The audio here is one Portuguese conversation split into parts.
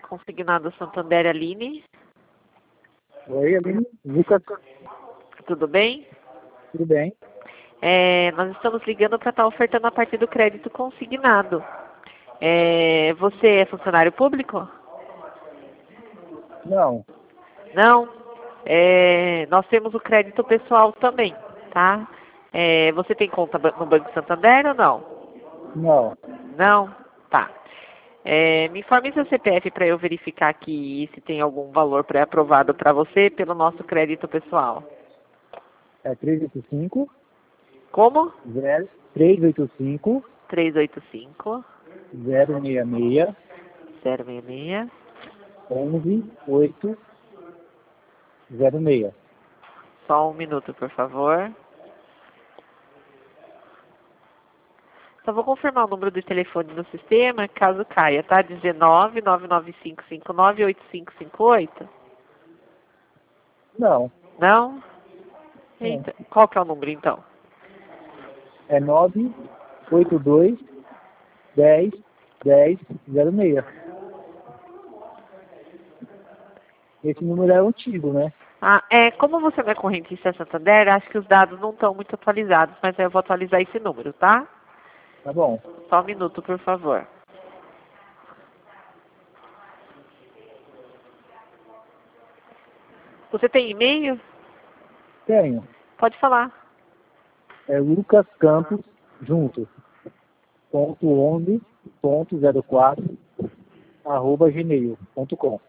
Consignado Santander, Aline. Oi, Aline. Lucas. Tudo bem? Tudo bem? Nós estamos ligando para estar ofertando a parte do crédito consignado. Você é funcionário público? Não. Não? Nós temos o crédito pessoal também, tá? Você tem conta no Banco Santander ou não? Não. Não? Tá. Me informe seu CPF para eu verificar aqui se tem algum valor pré-aprovado para você pelo nosso crédito pessoal. É 385. Como? 385. 385 066 066 11806. Só um minuto, por favor. Só vou confirmar o número do telefone no sistema, caso caia, tá? 19-99559-8558. Não. Não? Não. Eita, qual que é o número, então? É 982 10 10 06. Esse número é antigo, né? Como você não é correntista Santander, acho que os dados não estão muito atualizados, mas eu vou atualizar esse número, tá? Tá bom. Só um minuto, por favor. Você tem e-mail? Tenho. Pode falar. É Lucas Campos, junto, .11.04, @gmail.com.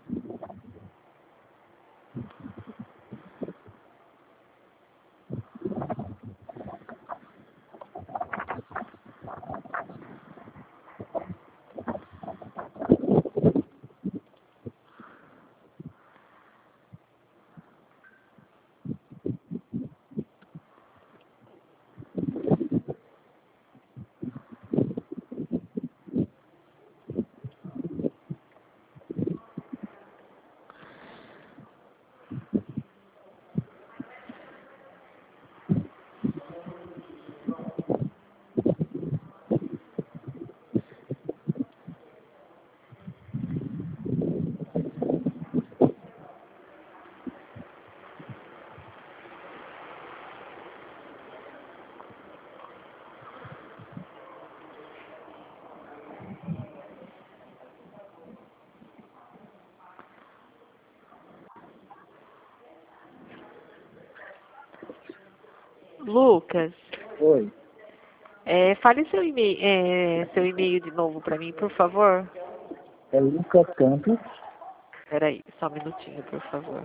Lucas, Oi. fale seu e-mail de novo para mim, por favor. É Lucas Campos, Peraí, só um minutinho, por favor.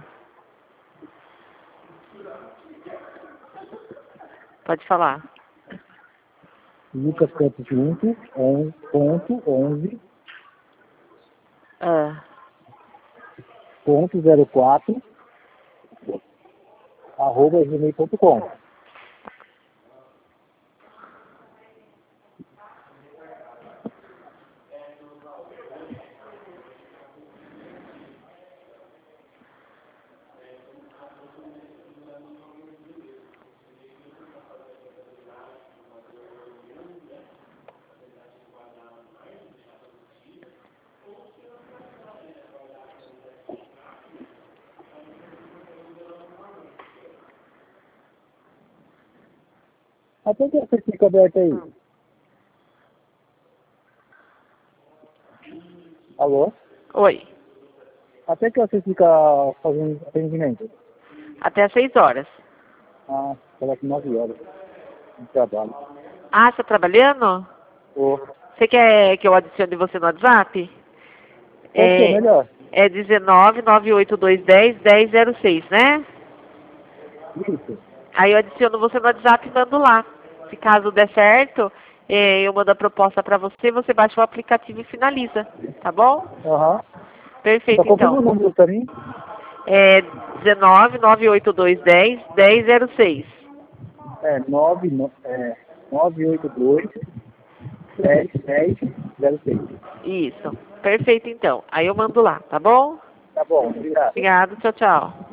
Pode falar. Lucas Campos junto, .11.04, @gmail.com. Até que você fica aberto aí? Alô? Oi. Até que você fica fazendo atendimento? Até às 6 horas. Será que 9 horas de trabalho. Você está trabalhando? Você quer que eu adicione você no WhatsApp? Pode ser melhor. É 19-98210-1006, né? Isso. Aí eu adiciono você no WhatsApp e mando lá. Se caso der certo, eu mando a proposta para você, você baixa o aplicativo e finaliza, tá bom? Aham. Perfeito, Só confirma o então. número pra mim. É 19-98210-1006. 982 10 10 06. Isso. Perfeito, então. Aí eu mando lá, tá bom? Tá bom, obrigado. Obrigado, tchau, tchau.